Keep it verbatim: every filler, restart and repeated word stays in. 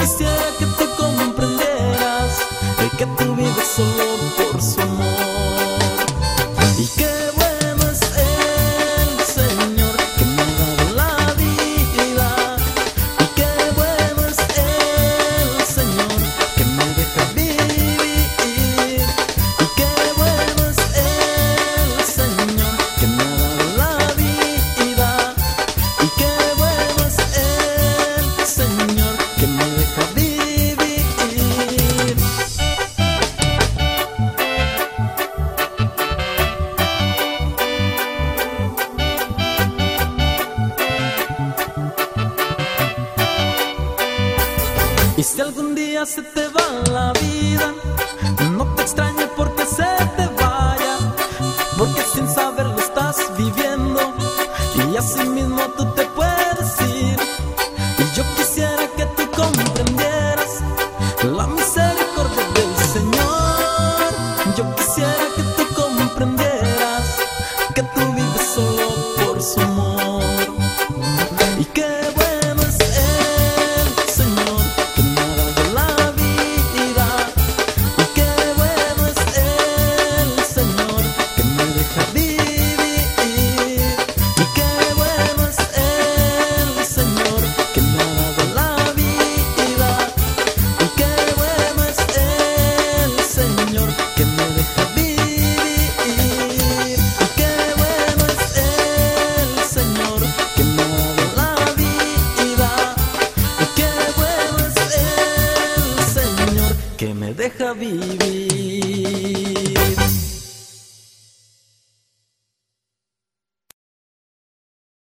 quisiera que tú comprendieras el que tú vives solo por su amor. Y qué bueno es el Señor que me ha dado la vida. Y qué bueno es el Señor que me deja vivir. Y qué bueno es el Señor que me ha dado la vida. Y qué bueno es el Señor que me deja vivir. Y si algún día se te va la vida, no te extrañe porque se te vaya, porque sin saberlo estás viviendo y así mismo tú te puedes ir. Y yo quisiera que tú comprendieras la misericordia del Señor. Yo quisiera que tú comprendieras que tú vives solo por su amor. Y qué bueno es el Señor que me ha dado la vida. Y qué bueno es el Señor que me deja vivir. Y qué bueno es el Señor que me ha dado la vida. Y qué bueno es el Señor que me deja vivir. Y qué bueno es el Señor que me ha dado la vida. Y qué bueno es el Señor que me deja vivir.